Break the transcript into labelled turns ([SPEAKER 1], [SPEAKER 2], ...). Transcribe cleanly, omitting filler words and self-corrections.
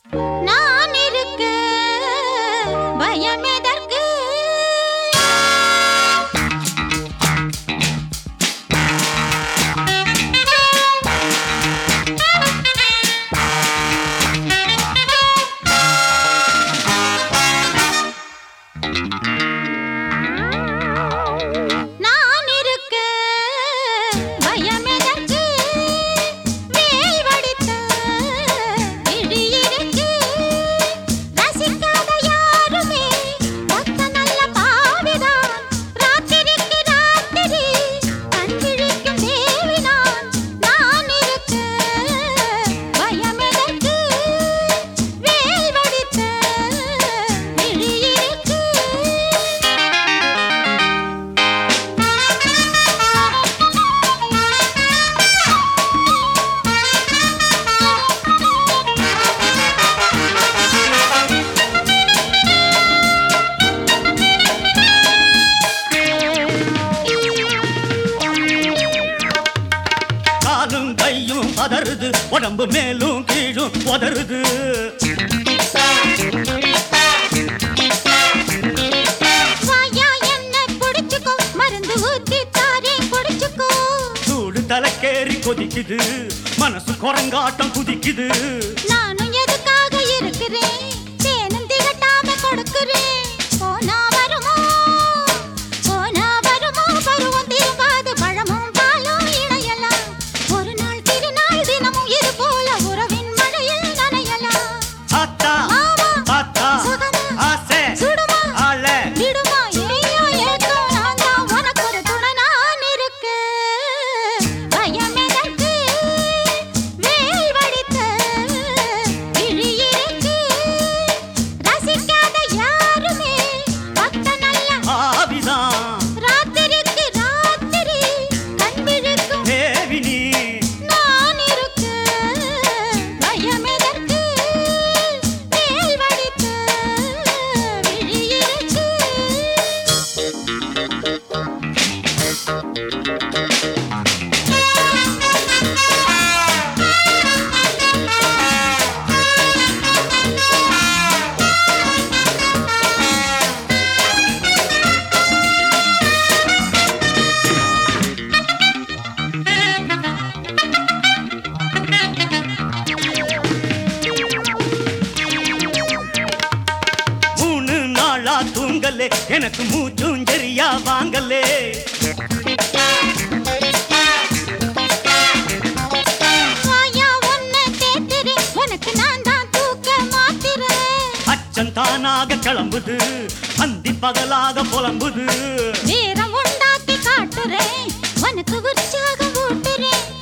[SPEAKER 1] நான் இருக்க பயம் எதற்கு? நான் இருக்க பயம் எதற்கு? வேல் வடித்த விழி இருக்கு. ரசிக்காத யாருமே ஒத்த நல்ல பாவிதான். ராத்திரிக்கு ராத்திரி கண் விழிக்கும் தேவிதான். நான் இருக்க பயம் எதற்கு? வேல் வடித்த விழி இருக்கு.
[SPEAKER 2] காலும் கையும் பதறுது, உடம்பு மேலும் கீழும் உதறுது.
[SPEAKER 1] வாயா என்ன புடிச்சுக்கோ, மருந்து ஊத்தி தாரேன் குடிச்சுக்கோ.
[SPEAKER 2] சூடு தலைக்கேறி கொதிக்குது, மனசு குரங்காட்டம் குதிக்குது.
[SPEAKER 1] நானும் எதுக்காக இருக்கிறேன், தேனும் திகட்டாம கொடுக்கிறேன். போனா வருமோ பருவம் திரும்பாது, பழமும் பாலும் இணையலாம். ஒரு நாள் திருநாள் தினமும் இது போல உறவின் மழையில் நனையலாம்.
[SPEAKER 2] ஆத்தா
[SPEAKER 1] மாமா
[SPEAKER 2] பாத்தா
[SPEAKER 1] சுகமா
[SPEAKER 2] ஆசை
[SPEAKER 1] சுடுமா
[SPEAKER 2] ஆள
[SPEAKER 1] விடுமா ஏயோ ஏக்கம் நான் தான் உனக்கு ஒரு துணை. நான் இருக்க பயம் எதற்கு? வேல் வடித்த விழி இருக்கு. ரசிக்காத யாருமே ஒத்த நல்ல
[SPEAKER 2] ஆவிதான்
[SPEAKER 1] ராத்திரிக்கு ராத்திரி கண் விழிக்கும்
[SPEAKER 2] தேவினி.
[SPEAKER 1] நான் இருக்க பயம் எதற்கு? வேல் வடித்த விழி இருக்கு.
[SPEAKER 2] மூணு நாளா தூங்கலே, எனக்கு மூச்சும் சரியா வாங்கலே.
[SPEAKER 1] வாயா உன்னை தேத்துறேன், உனக்கு நான் தான் தூக்க மாத்திரேன்.
[SPEAKER 2] அச்சம் தானாக கிளம்புது, அந்தி பகலாக புலம்புது.
[SPEAKER 1] வீரம் உண்டாக்கி காட்டுறேன், உனக்கு உற்சாகம் ஊட்டுறேன்.